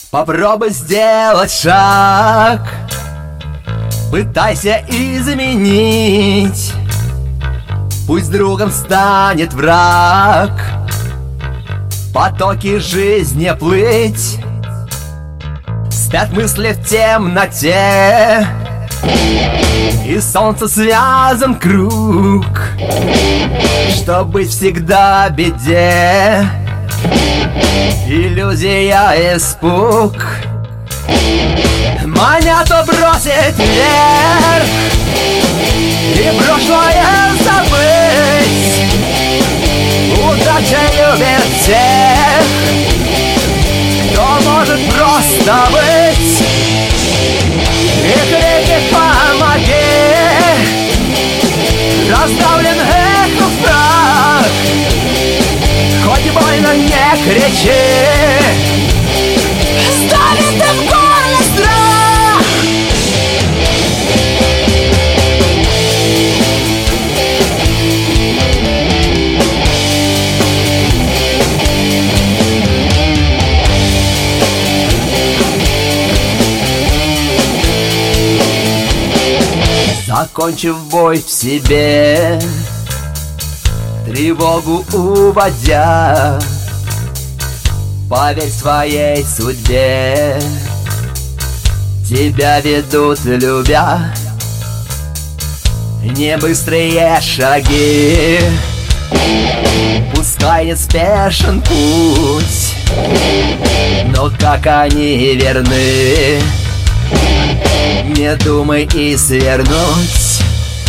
Попробуй сделать шаг, пытайся изменить. Пусть другом станет враг, потоки жизни плыть. Спят мысли в темноте, и солнце связан круг, чтоб быть всегда в беде. Иллюзия, испуг монету бросить вверх и прошлое забыть. Удача любит тех, кто может просто быть. И крики «помоги» раздавлен эхом страх. Хоть больно, не кричи, ставит в горле страх. Закончив бой в себе, тревогу уводя, поверь своей судьбе. Тебя ведут, любя, не быстрые шаги. Пускай не спешен путь, но как они верны. Не думай и свернуть,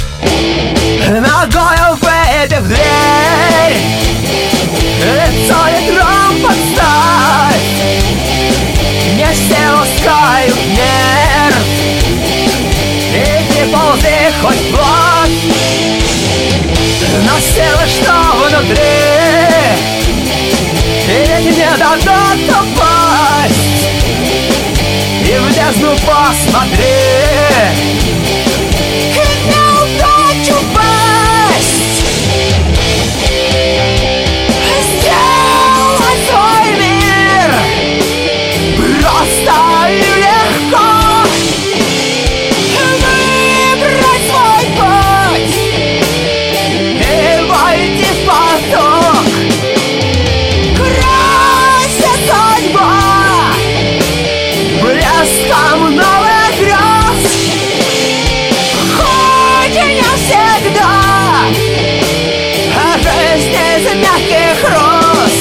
ногою выйди в дверь, лицо ветром подставь. Не все ласкают нерв, иди ползи хоть вплоть. Но силы, что внутри, ведь не дадут упасть. И в бездну посмотри, и на удачу пасть. Сделай свой мир просто и легко. Выбрать свой путь и войти в поток. Крайся судьба блеском новых грез. Хоть и не всегда, а жизнь из мягких роз.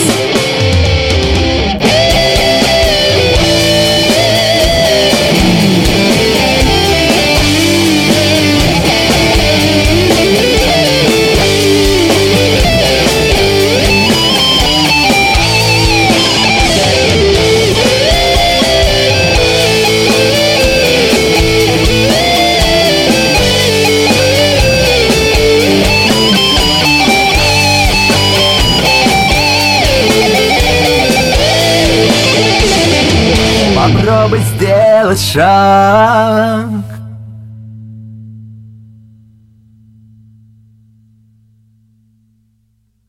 Попробуй сделать шаг,